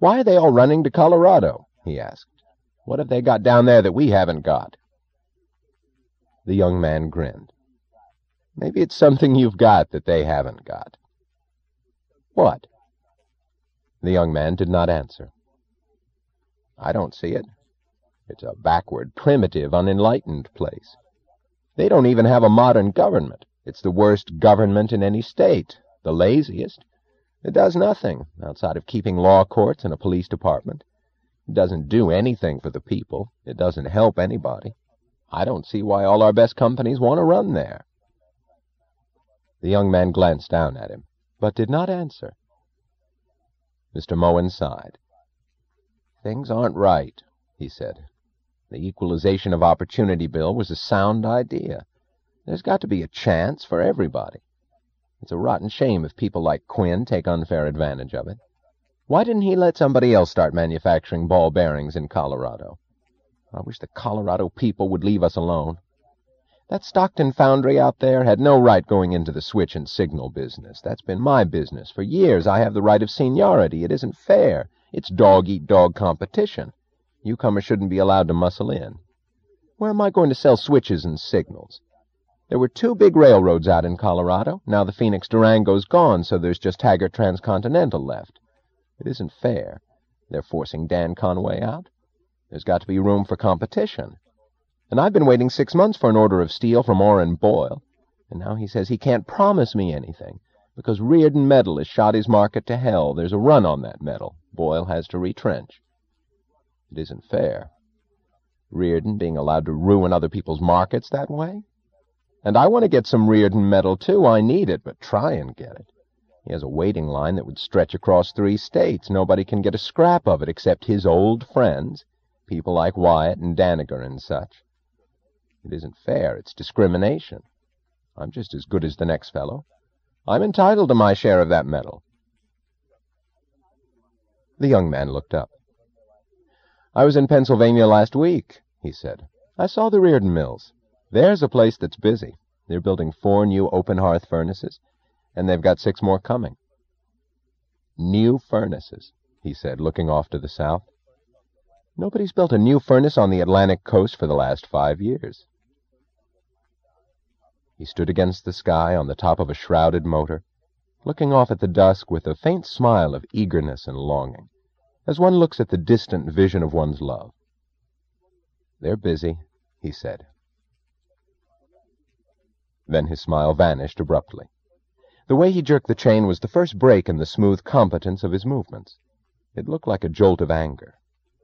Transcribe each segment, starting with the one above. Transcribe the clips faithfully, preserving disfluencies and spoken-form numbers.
"Why are they all running to Colorado?" he asked. "What have they got down there that we haven't got?" The young man grinned. "Maybe it's something you've got that they haven't got." "What?" The young man did not answer. "I don't see it. It's a backward, primitive, unenlightened place. They don't even have a modern government. It's the worst government in any state, the laziest. It does nothing, outside of keeping law courts and a police department. It doesn't do anything for the people. It doesn't help anybody. I don't see why all our best companies want to run there." The young man glanced down at him, but did not answer. Mister Moen sighed. "Things aren't right," he said. "The Equalization of Opportunity Bill was a sound idea. There's got to be a chance for everybody. It's a rotten shame if people like Quinn take unfair advantage of it. Why didn't he let somebody else start manufacturing ball bearings in Colorado? I wish the Colorado people would leave us alone. That Stockton foundry out there had no right going into the switch and signal business. That's been my business. For years I have the right of seniority. It isn't fair. It's dog-eat-dog competition. Newcomers shouldn't be allowed to muscle in. Where am I going to sell switches and signals? There were two big railroads out in Colorado. Now the Phoenix Durango's gone, so there's just Taggart Transcontinental left. It isn't fair. They're forcing Dan Conway out. There's got to be room for competition. And I've been waiting six months for an order of steel from Orrin Boyle, and now he says he can't promise me anything, because Reardon Metal has shot his market to hell. There's a run on that metal. Boyle has to retrench. It isn't fair. Reardon being allowed to ruin other people's markets that way? And I want to get some Reardon Metal, too. I need it, but try and get it. He has a waiting line that would stretch across three states. Nobody can get a scrap of it except his old friends, people like Wyatt and Daniger and such. It isn't fair. It's discrimination. I'm just as good as the next fellow. I'm entitled to my share of that metal." The young man looked up. "I was in Pennsylvania last week," he said. "I saw the Reardon Mills. There's a place that's busy. They're building four new open-hearth furnaces, and they've got six more coming." "New furnaces," he said, looking off to the south. "Nobody's built a new furnace on the Atlantic coast for the last five years." He stood against the sky on the top of a shrouded motor, looking off at the dusk with a faint smile of eagerness and longing, as one looks at the distant vision of one's love. "They're busy," he said. Then his smile vanished abruptly. The way he jerked the chain was the first break in the smooth competence of his movements. It looked like a jolt of anger.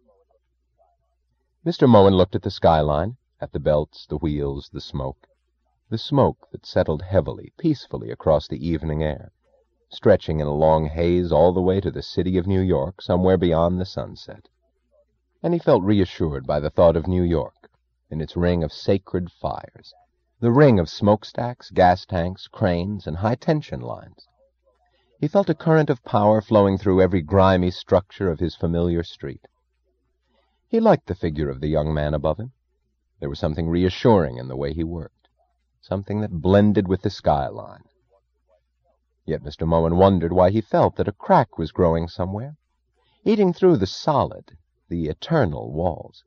Mister Moen looked at the skyline, at the belts, the wheels, the smoke. The smoke that settled heavily, peacefully across the evening air, stretching in a long haze all the way to the city of New York, somewhere beyond the sunset. And he felt reassured by the thought of New York, in its ring of sacred fires, the ring of smokestacks, gas tanks, cranes, and high-tension lines. He felt a current of power flowing through every grimy structure of his familiar street. He liked the figure of the young man above him. There was something reassuring in the way he worked, something that blended with the skyline. Yet Mister Moen wondered why he felt that a crack was growing somewhere, eating through the solid, the eternal walls.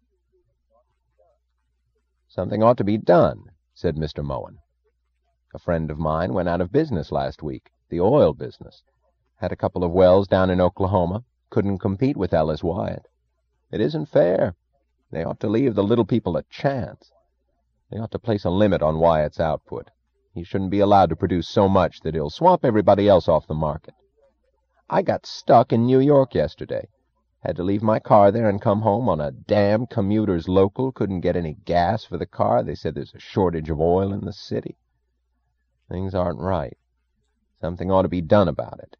"Something ought to be done," said Mister Moen. "A friend of mine went out of business last week, the oil business. Had a couple of wells down in Oklahoma, couldn't compete with Ellis Wyatt. It isn't fair. They ought to leave the little people a chance. They ought to place a limit on Wyatt's output. He shouldn't be allowed to produce so much that he'll swamp everybody else off the market. I got stuck in New York yesterday. Had to leave my car there and come home on a damn commuter's local. Couldn't get any gas for the car. They said there's a shortage of oil in the city. Things aren't right. Something ought to be done about it."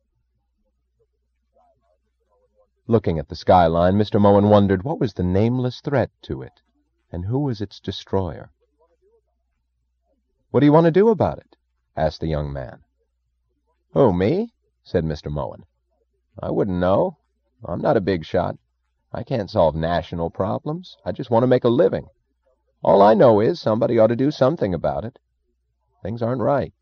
Looking at the skyline, Mister Moen wondered what was the nameless threat to it, and who was its destroyer. "What do you want to do about it?" asked the young man. "Who, me?" said Mister Moen. "I wouldn't know. I'm not a big shot. I can't solve national problems. I just want to make a living. All I know is somebody ought to do something about it. Things aren't right.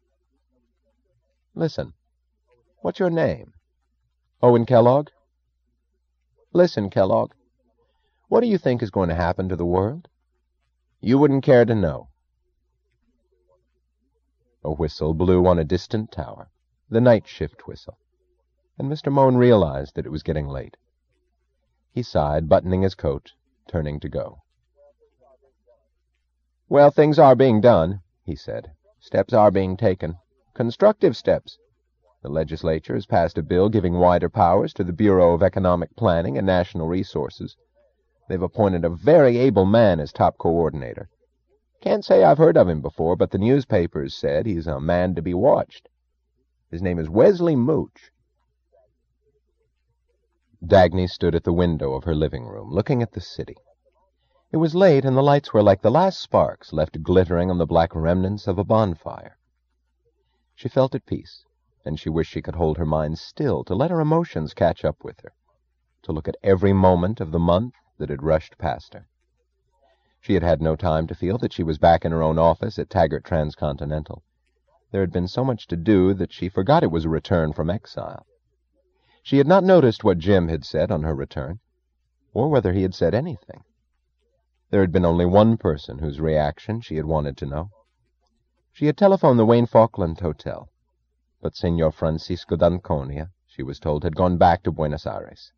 Listen, what's your name?" "Owen Kellogg." Listen, Kellogg, what do you think is going to happen to the world? You wouldn't care to know. A whistle blew on a distant tower, the night shift whistle, and Mister Moan realized that it was getting late. He sighed, buttoning his coat, turning to go. Well, things are being done, he said. Steps are being taken. Constructive steps. The legislature has passed a bill giving wider powers to the Bureau of Economic Planning and National Resources. They've appointed a very able man as top coordinator. Can't say I've heard of him before, but the newspapers said he's a man to be watched. His name is Wesley Mooch. Dagny stood at the window of her living room, looking at the city. It was late, and the lights were like the last sparks left glittering on the black remnants of a bonfire. She felt at peace, and she wished she could hold her mind still, to let her emotions catch up with her, to look at every moment of the month that had rushed past her. She had had no time to feel that she was back in her own office at Taggart Transcontinental. There had been so much to do that she forgot it was a return from exile. She had not noticed what Jim had said on her return, or whether he had said anything. There had been only one person whose reaction she had wanted to know. She had telephoned the Wayne Falkland Hotel, but Senor Francisco d'Anconia, she was told, had gone back to Buenos Aires.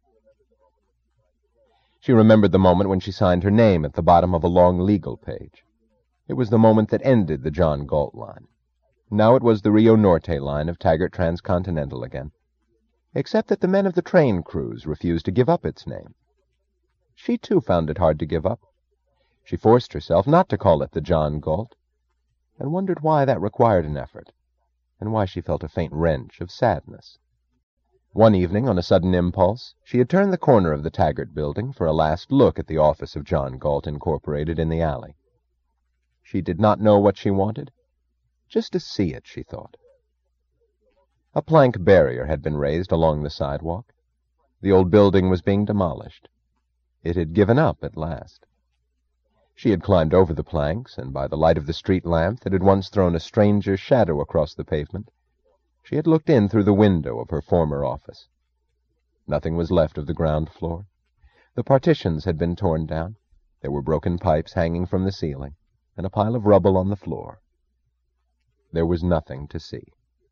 She remembered the moment when she signed her name at the bottom of a long legal page. It was the moment that ended the John Galt line. Now it was the Rio Norte line of Taggart Transcontinental again, except that the men of the train crews refused to give up its name. She, too, found it hard to give up. She forced herself not to call it the John Galt, and wondered why that required an effort, and why she felt a faint wrench of sadness. One evening, on a sudden impulse, she had turned the corner of the Taggart building for a last look at the office of John Galt, Incorporated, in the alley. She did not know what she wanted. Just to see it, she thought. A plank barrier had been raised along the sidewalk. The old building was being demolished. It had given up at last. She had climbed over the planks, and by the light of the street lamp that had once thrown a stranger shadow across the pavement, she had looked in through the window of her former office. Nothing was left of the ground floor. The partitions had been torn down. There were broken pipes hanging from the ceiling, and a pile of rubble on the floor. There was nothing to see.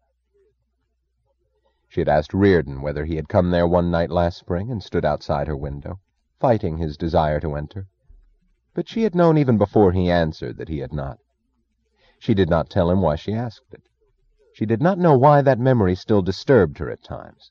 She had asked Reardon whether he had come there one night last spring and stood outside her window, fighting his desire to enter. But she had known even before he answered that he had not. She did not tell him why she asked it. She did not know why that memory still disturbed her at times.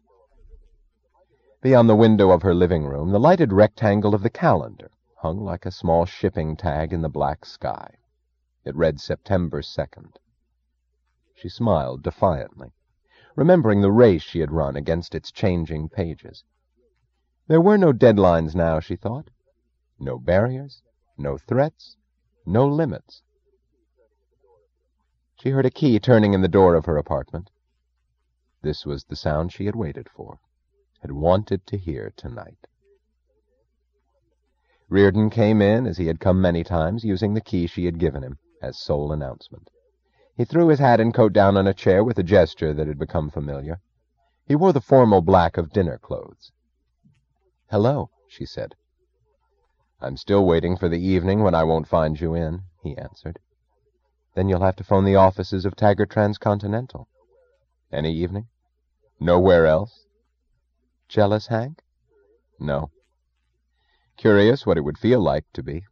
Beyond the window of her living room, the lighted rectangle of the calendar hung like a small shipping tag in the black sky. It read September second. She smiled defiantly, remembering the race she had run against its changing pages. There were no deadlines now, she thought. No barriers, no threats, no limits. She heard a key turning in the door of her apartment. This was the sound she had waited for, had wanted to hear tonight. Reardon came in, as he had come many times, using the key she had given him as sole announcement. He threw his hat and coat down on a chair with a gesture that had become familiar. He wore the formal black of dinner clothes. "Hello," she said. "I'm still waiting for the evening when I won't find you in," he answered. "Then you'll have to phone the offices of Taggart Transcontinental." "Any evening? Nowhere else?" "Jealous, Hank?" "No." "Curious what it would feel like to be."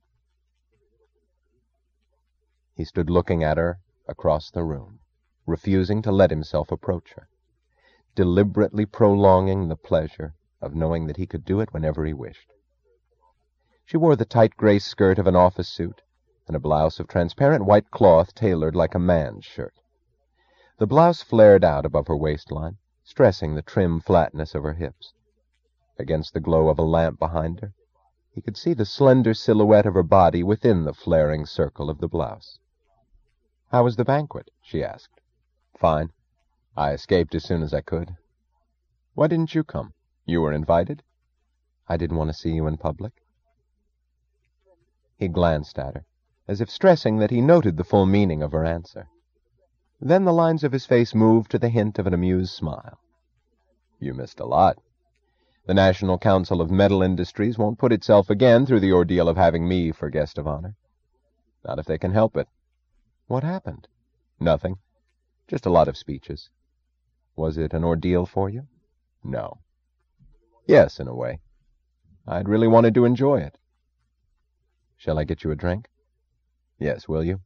He stood looking at her across the room, refusing to let himself approach her, deliberately prolonging the pleasure of knowing that he could do it whenever he wished. She wore the tight gray skirt of an office suit, and a blouse of transparent white cloth tailored like a man's shirt. The blouse flared out above her waistline, stressing the trim flatness of her hips. Against the glow of a lamp behind her, he could see the slender silhouette of her body within the flaring circle of the blouse. "How was the banquet?" she asked. "Fine. I escaped as soon as I could." "Why didn't you come? You were invited?" "I didn't want to see you in public." He glanced at her, as if stressing that he noted the full meaning of her answer. Then the lines of his face moved to the hint of an amused smile. "You missed a lot. The National Council of Metal Industries won't put itself again through the ordeal of having me for guest of honor. Not if they can help it. What happened? Nothing. Just a lot of speeches. Was it an ordeal for you? No. Yes, in a way. I'd really wanted to enjoy it. Shall I get you a drink? Yes, will you?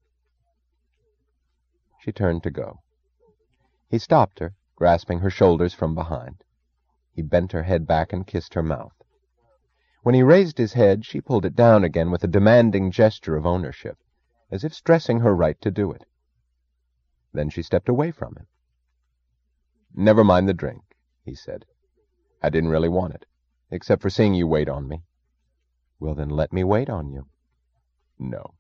She turned to go. He stopped her, grasping her shoulders from behind. He bent her head back and kissed her mouth. When he raised his head, she pulled it down again with a demanding gesture of ownership, as if stressing her right to do it. Then she stepped away from him. Never mind the drink, he said. I didn't really want it, except for seeing you wait on me. Well, then let me wait on you. No.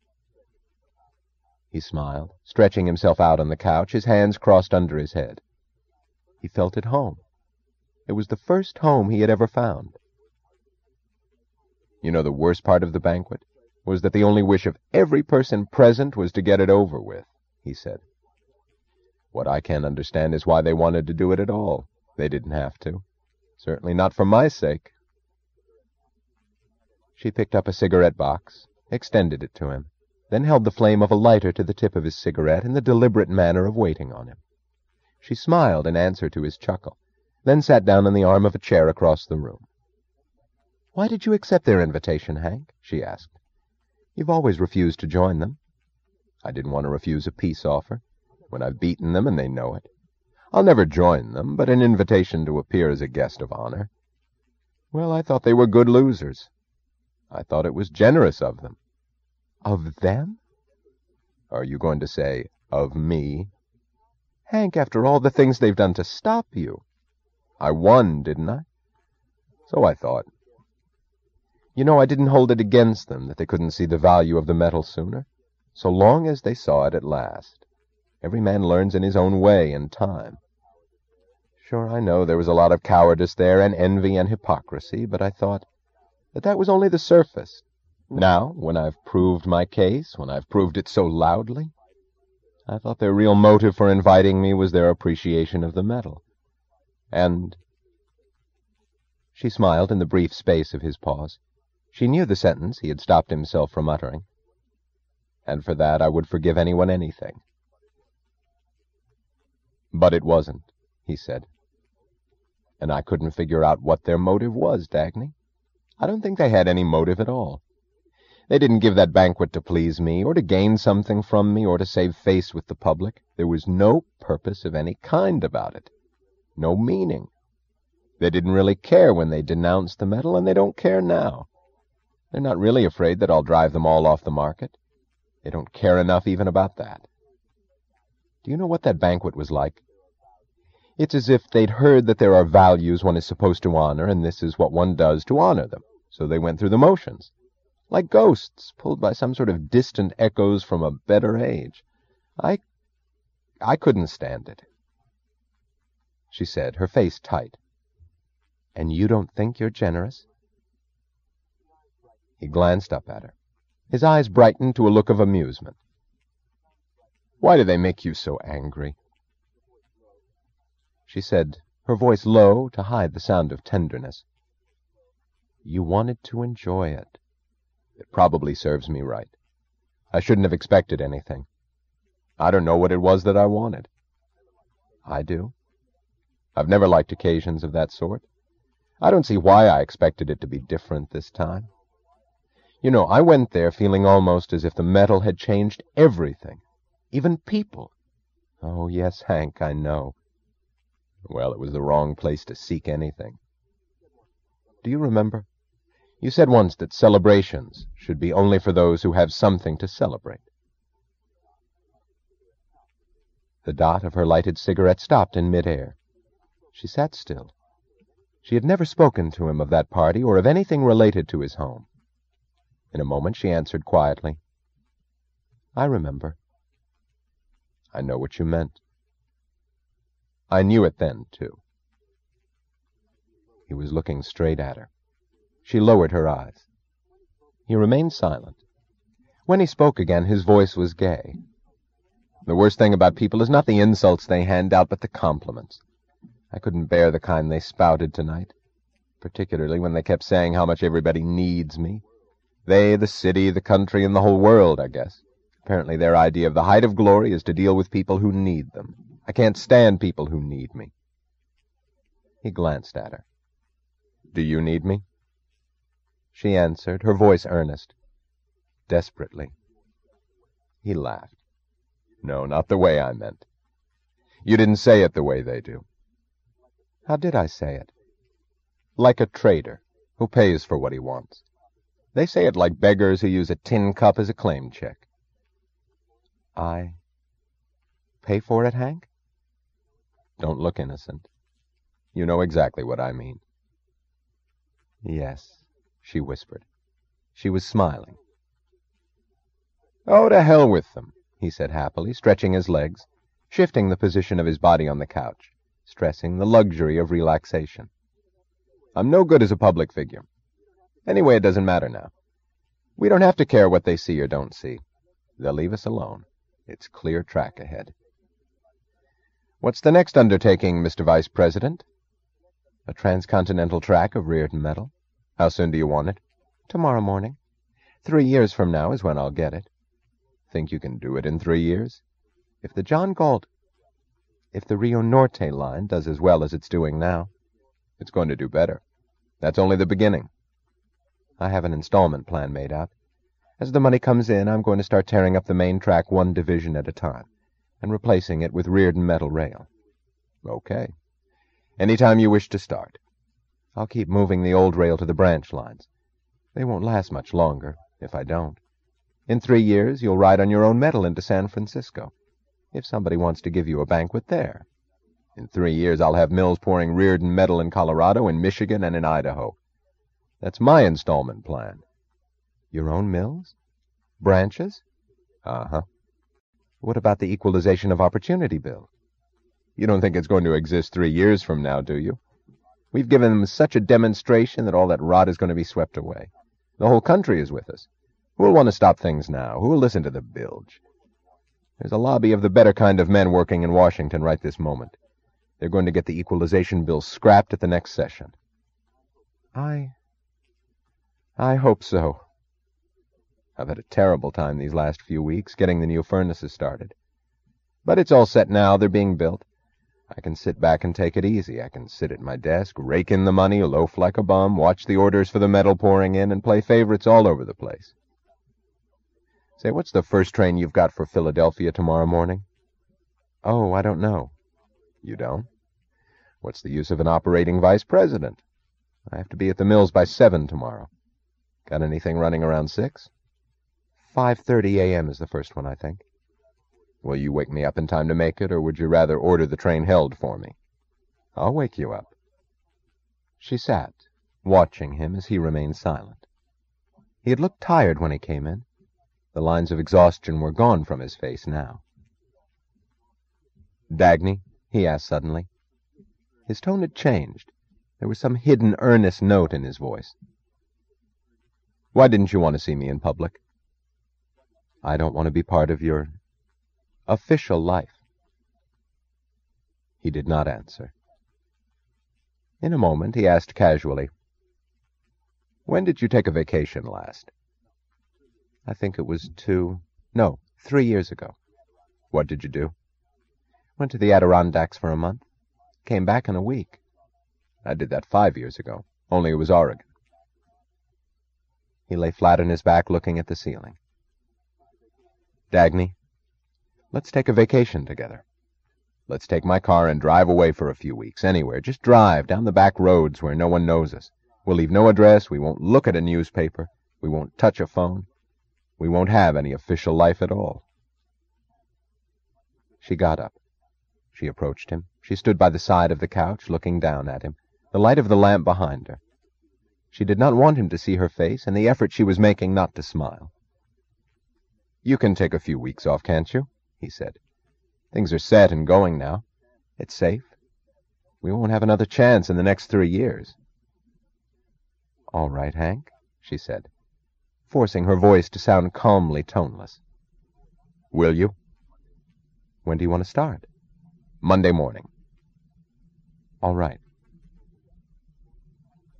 He smiled, stretching himself out on the couch, his hands crossed under his head. He felt at home. It was the first home he had ever found. You know, the worst part of the banquet was that the only wish of every person present was to get it over with, he said. What I can't understand is why they wanted to do it at all. They didn't have to. Certainly not for my sake. She picked up a cigarette box, extended it to him, then held the flame of a lighter to the tip of his cigarette in the deliberate manner of waiting on him. She smiled in answer to his chuckle, then sat down on the arm of a chair across the room. Why did you accept their invitation, Hank? She asked. You've always refused to join them. I didn't want to refuse a peace offer, when I've beaten them and they know it. I'll never join them, but an invitation to appear as a guest of honor. Well, I thought they were good losers. I thought it was generous of them. Of them? Are you going to say, of me? Hank, after all the things they've done to stop you. I won, didn't I? So I thought. You know, I didn't hold it against them that they couldn't see the value of the metal sooner, so long as they saw it at last. Every man learns in his own way in time. Sure, I know there was a lot of cowardice there, and envy and hypocrisy, but I thought that that was only the surface. Now, when I've proved my case, when I've proved it so loudly, I thought their real motive for inviting me was their appreciation of the metal. And... She smiled in the brief space of his pause. She knew the sentence he had stopped himself from uttering. And for that I would forgive anyone anything. But it wasn't, he said. And I couldn't figure out what their motive was, Dagny. I don't think they had any motive at all. They didn't give that banquet to please me, or to gain something from me, or to save face with the public. There was no purpose of any kind about it. No meaning. They didn't really care when they denounced the metal, and they don't care now. They're not really afraid that I'll drive them all off the market. They don't care enough even about that. Do you know what that banquet was like? It's as if they'd heard that there are values one is supposed to honor, and this is what one does to honor them. So they went through the motions, like ghosts pulled by some sort of distant echoes from a better age. I... I couldn't stand it. She said, her face tight. And you don't think you're generous? He glanced up at her. His eyes brightened to a look of amusement. Why do they make you so angry? She said, her voice low to hide the sound of tenderness. You wanted to enjoy it. It probably serves me right. I shouldn't have expected anything. I don't know what it was that I wanted. I do. I've never liked occasions of that sort. I don't see why I expected it to be different this time. You know, I went there feeling almost as if the metal had changed everything, even people. Oh, yes, Hank, I know. Well, it was the wrong place to seek anything. Do you remember? You said once that celebrations should be only for those who have something to celebrate. The dot of her lighted cigarette stopped in midair. She sat still. She had never spoken to him of that party or of anything related to his home. In a moment she answered quietly, I remember. I know what you meant. I knew it then, too. He was looking straight at her. She lowered her eyes. He remained silent. When he spoke again, his voice was gay. The worst thing about people is not the insults they hand out, but the compliments. I couldn't bear the kind they spouted tonight. particularly when they kept saying how much everybody needs me. They, the city, the country, and the whole world, I guess. Apparently their idea of the height of glory is to deal with people who need them. I can't stand people who need me. He glanced at her. Do you need me? She answered, her voice earnest. Desperately. He laughed. No, not the way I meant. You didn't say it the way they do. How did I say it? Like a trader who pays for what he wants. They say it like beggars who use a tin cup as a claim check. I pay for it, Hank? Don't look innocent. You know exactly what I mean. Yes, she whispered. She was smiling. Oh, to hell with them, he said happily, stretching his legs, shifting the position of his body on the couch, stressing the luxury of relaxation. I'm no good as a public figure. Anyway, it doesn't matter now. We don't have to care what they see or don't see. They'll leave us alone. It's clear track ahead. What's the next undertaking, Mister Vice President? A transcontinental track of Reardon metal. How soon do you want it? Tomorrow morning. Three years from now is when I'll get it. Think you can do it in three years? If the John Galt... If the Rio Norte line does as well as it's doing now, it's going to do better. That's only the beginning. I have an installment plan made out. As the money comes in, I'm going to start tearing up the main track one division at a time and replacing it with Reardon metal rail. Okay. Any time you wish to start. I'll keep moving the old rail to the branch lines. They won't last much longer, if I don't. In three years, you'll ride on your own metal into San Francisco, if somebody wants to give you a banquet there. In three years, I'll have mills pouring Reardon metal in Colorado, in Michigan, and in Idaho. That's my installment plan. Your own mills? Branches? Uh-huh. What about the Equalization of Opportunity Bill? You don't think it's going to exist three years from now, do you? We've given them such a demonstration that all that rot is going to be swept away. The whole country is with us. Who'll want to stop things now? Who'll listen to the bilge? There's a lobby of the better kind of men working in Washington right this moment. They're going to get the Equalization Bill scrapped at the next session. I... I hope so. I've had a terrible time these last few weeks getting the new furnaces started. But it's all set now. They're being built. I can sit back and take it easy. I can sit at my desk, rake in the money, loaf like a bum, watch the orders for the metal pouring in, and play favorites all over the place. Say, what's the first train you've got for Philadelphia tomorrow morning? Oh, I don't know. You don't? What's the use of an operating vice president? I have to be at the mills by seven tomorrow. Got anything running around six? Five thirty a.m. is the first one, I think. Will you wake me up in time to make it, or would you rather order the train held for me? I'll wake you up. She sat, watching him as he remained silent. He had looked tired when he came in. The lines of exhaustion were gone from his face now. Dagny? He asked suddenly. His tone had changed. There was some hidden, earnest note in his voice. Why didn't you want to see me in public? I don't want to be part of your official life. He did not answer. In a moment, he asked casually, When did you take a vacation last? I think it was two, no, three years ago. What did you do? Went to the Adirondacks for a month. Came back in a week. I did that five years ago, only it was Oregon. He lay flat on his back looking at the ceiling. Dagny, let's take a vacation together. Let's take my car and drive away for a few weeks, anywhere. Just drive down the back roads where no one knows us. We'll leave no address. We won't look at a newspaper. We won't touch a phone. We won't have any official life at all. She got up. She approached him. She stood by the side of the couch, looking down at him, the light of the lamp behind her. She did not want him to see her face, and the effort she was making not to smile. You can take a few weeks off, can't you? He said. Things are set and going now. It's safe. We won't have another chance in the next three years. All right, Hank, she said, forcing her voice to sound calmly toneless. Will you? When do you want to start? Monday morning. All right.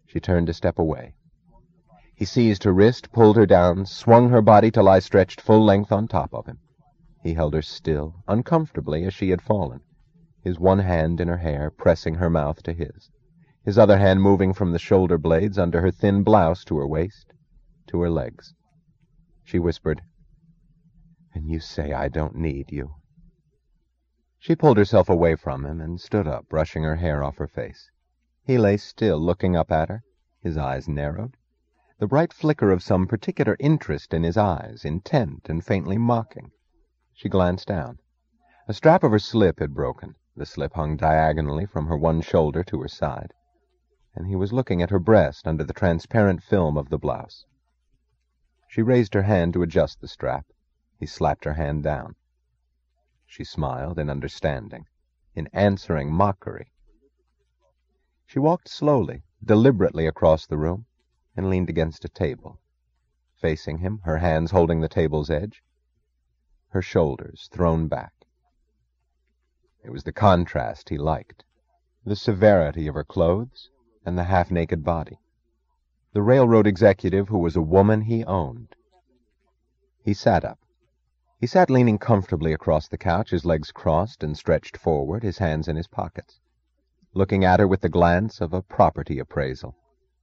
She turned to step away. He seized her wrist, pulled her down, swung her body to lie stretched full length on top of him. He held her still, uncomfortably as she had fallen, his one hand in her hair, pressing her mouth to his, his other hand moving from the shoulder blades under her thin blouse to her waist, to her legs. She whispered, "And you say I don't need you." She pulled herself away from him and stood up, brushing her hair off her face. He lay still, looking up at her, his eyes narrowed, the bright flicker of some particular interest in his eyes, intent and faintly mocking. She glanced down. A strap of her slip had broken. The slip hung diagonally from her one shoulder to her side, and he was looking at her breast under the transparent film of the blouse. She raised her hand to adjust the strap. He slapped her hand down. She smiled in understanding, in answering mockery. She walked slowly, deliberately across the room, and leaned against a table, facing him, her hands holding the table's edge, her shoulders thrown back. It was the contrast he liked, the severity of her clothes and the half-naked body. The railroad executive who was a woman he owned. He sat up. He sat leaning comfortably across the couch, his legs crossed and stretched forward, his hands in his pockets, looking at her with the glance of a property appraisal.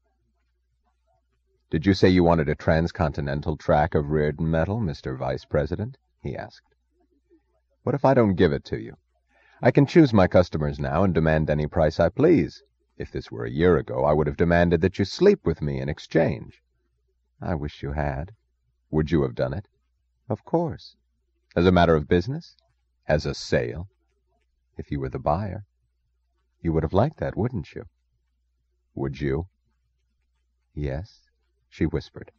"Did you say you wanted a transcontinental track of Reardon metal, Mister Vice President?" he asked. "What if I don't give it to you? I can choose my customers now and demand any price I please. If this were a year ago, I would have demanded that you sleep with me in exchange." "I wish you had." "Would you have done it?" "Of course." "As a matter of business? As a sale?" "If you were the buyer. You would have liked that, wouldn't you?" "Would you?" "Yes," she whispered.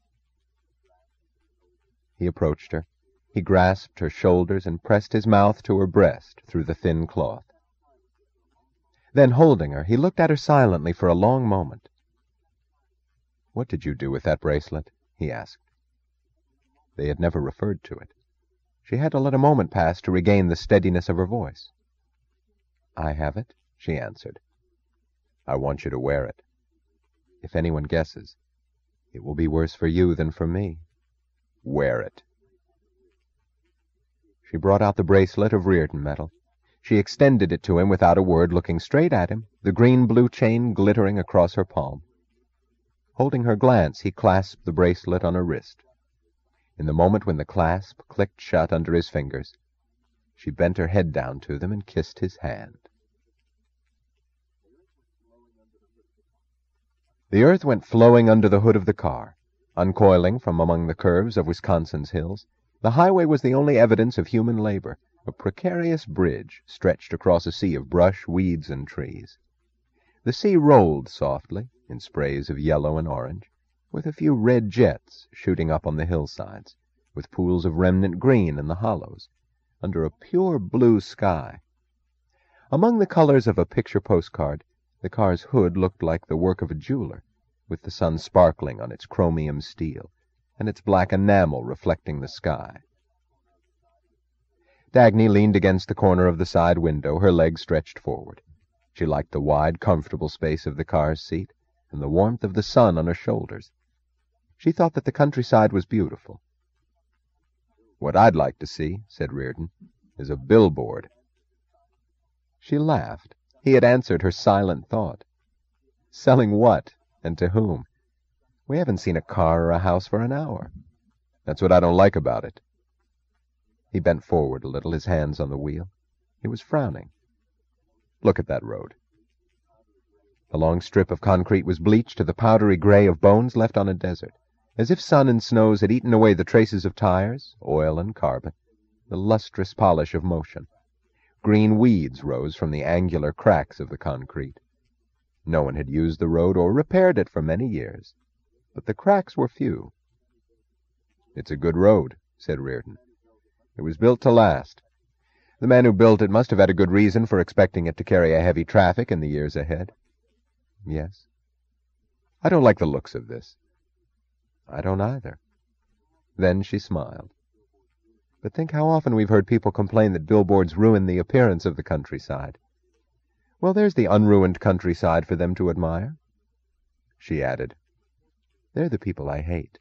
He approached her. He grasped her shoulders and pressed his mouth to her breast through the thin cloth. Then, holding her, he looked at her silently for a long moment. "What did you do with that bracelet?" he asked. They had never referred to it. She had to let a moment pass to regain the steadiness of her voice. "I have it," she answered. "I want you to wear it. If anyone guesses, it will be worse for you than for me." "Wear it." She brought out the bracelet of Reardon metal. She extended it to him without a word, looking straight at him, the green-blue chain glittering across her palm. Holding her glance, he clasped the bracelet on her wrist. In the moment when the clasp clicked shut under his fingers, she bent her head down to them and kissed his hand. The earth went flowing under the hood of the car. Uncoiling from among the curves of Wisconsin's hills, the highway was the only evidence of human labor, a precarious bridge stretched across a sea of brush, weeds, and trees. The sea rolled softly, in sprays of yellow and orange, with a few red jets shooting up on the hillsides, with pools of remnant green in the hollows, under a pure blue sky. Among the colors of a picture postcard, the car's hood looked like the work of a jeweler, with the sun sparkling on its chromium steel, and its black enamel reflecting the sky. Dagny leaned against the corner of the side window, her legs stretched forward. She liked the wide, comfortable space of the car's seat, and the warmth of the sun on her shoulders. She thought that the countryside was beautiful. "What I'd like to see," said Reardon, "is a billboard." She laughed. He had answered her silent thought. "Selling what, and to whom? We haven't seen a car or a house for an hour." "That's what I don't like about it." He bent forward a little, his hands on the wheel. He was frowning. "Look at that road." The long strip of concrete was bleached to the powdery gray of bones left on a desert, as if sun and snows had eaten away the traces of tires, oil, and carbon, the lustrous polish of motion. Green weeds rose from the angular cracks of the concrete. No one had used the road or repaired it for many years, but the cracks were few. "It's a good road," said Reardon. "It was built to last. The man who built it must have had a good reason for expecting it to carry a heavy traffic in the years ahead." "Yes." "I don't like the looks of this." "I don't either." Then she smiled. "But think how often we've heard people complain that billboards ruin the appearance of the countryside. Well, there's the unruined countryside for them to admire." she added. "They're the people I hate."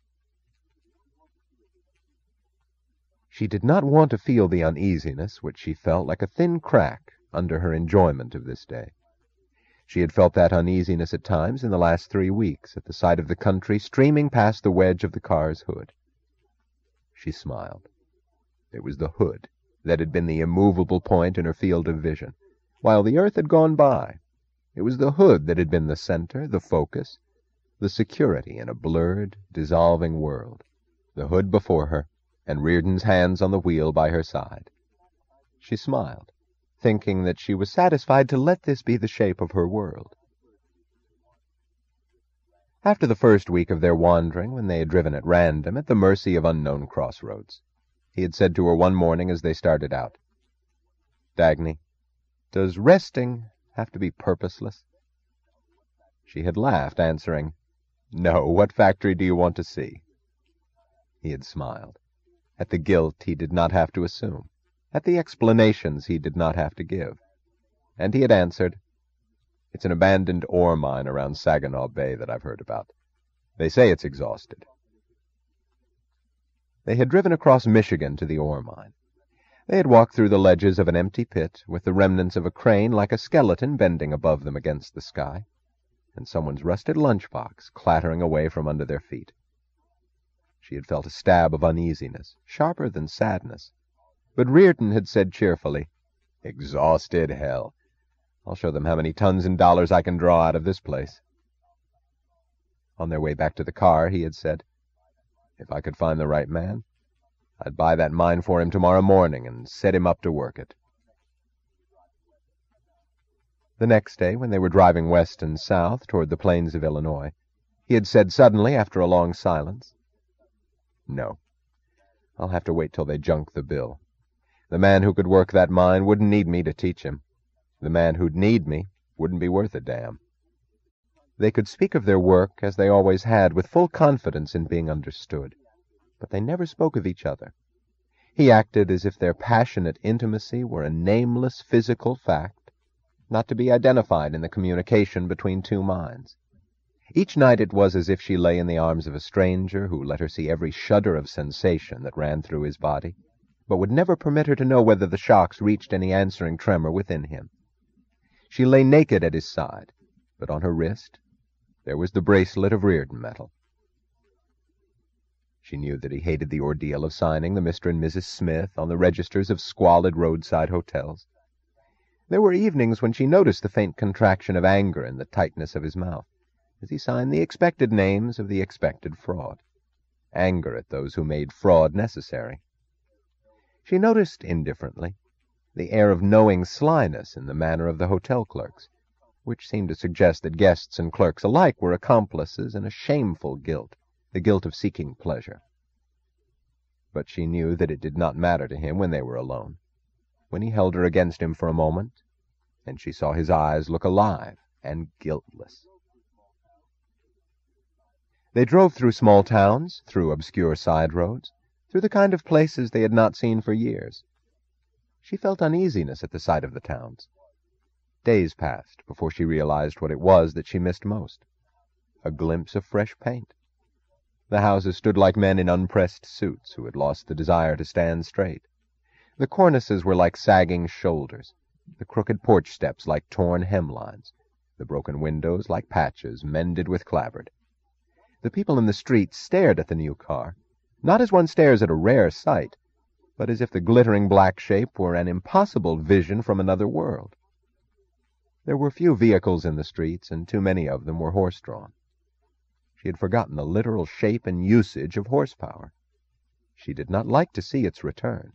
She did not want to feel the uneasiness which she felt like a thin crack under her enjoyment of this day. She had felt that uneasiness at times in the last three weeks at the sight of the country streaming past the wedge of the car's hood. She smiled. It was the hood that had been the immovable point in her field of vision, while the earth had gone by. It was the hood that had been the center, the focus, the security in a blurred, dissolving world. The hood before her, and Reardon's hands on the wheel by her side. She smiled, thinking that she was satisfied to let this be the shape of her world. After the first week of their wandering, when they had driven at random at the mercy of unknown crossroads, he had said to her one morning as they started out, "Dagny, does resting have to be purposeless?" She had laughed, answering, "No, what factory do you want to see?" He had smiled, at the guilt he did not have to assume, at the explanations he did not have to give. And he had answered, "It's an abandoned ore mine around Saginaw Bay that I've heard about. They say it's exhausted." They had driven across Michigan to the ore mine. They had walked through the ledges of an empty pit, with the remnants of a crane like a skeleton bending above them against the sky, and someone's rusted lunchbox clattering away from under their feet. She had felt a stab of uneasiness, sharper than sadness. But Reardon had said cheerfully, "Exhausted, hell. I'll show them how many tons and dollars I can draw out of this place." On their way back to the car, he had said, "If I could find the right man, I'd buy that mine for him tomorrow morning and set him up to work it." The next day, when they were driving west and south toward the plains of Illinois, he had said suddenly, after a long silence, "No, I'll have to wait till they junk the bill. The man who could work that mine wouldn't need me to teach him. The man who'd need me wouldn't be worth a damn." They could speak of their work, as they always had, with full confidence in being understood, but they never spoke of each other. He acted as if their passionate intimacy were a nameless physical fact, not to be identified in the communication between two minds. Each night it was as if she lay in the arms of a stranger who let her see every shudder of sensation that ran through his body, but would never permit her to know whether the shocks reached any answering tremor within him. She lay naked at his side, but on her wrist there was the bracelet of Reardon metal. She knew that he hated the ordeal of signing the Mister and Missus Smith on the registers of squalid roadside hotels. There were evenings when she noticed the faint contraction of anger in the tightness of his mouth, as he signed the expected names of the expected fraud. Anger at those who made fraud necessary. She noticed, indifferently, the air of knowing slyness in the manner of the hotel clerks, which seemed to suggest that guests and clerks alike were accomplices in a shameful guilt, the guilt of seeking pleasure. But she knew that it did not matter to him when they were alone, when he held her against him for a moment, and she saw his eyes look alive and guiltless. They drove through small towns, through obscure side roads, through the kind of places they had not seen for years. She felt uneasiness at the sight of the towns. Days passed before she realized what it was that she missed most. A glimpse of fresh paint. The houses stood like men in unpressed suits who had lost the desire to stand straight. The cornices were like sagging shoulders, the crooked porch steps like torn hemlines, the broken windows like patches mended with clapboard. The people in the street stared at the new car, not as one stares at a rare sight, but as if the glittering black shape were an impossible vision from another world. There were few vehicles in the streets, and too many of them were horse-drawn. She had forgotten the literal shape and usage of horsepower. She did not like to see its return.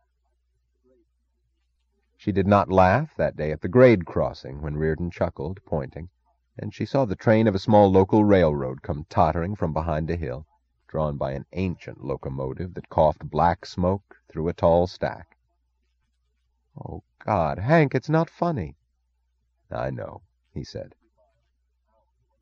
She did not laugh that day at the grade crossing when Reardon chuckled, pointing, and she saw the train of a small local railroad come tottering from behind a hill, drawn by an ancient locomotive that coughed black smoke through a tall stack. "Oh, God, Hank, it's not funny." "I know," he said.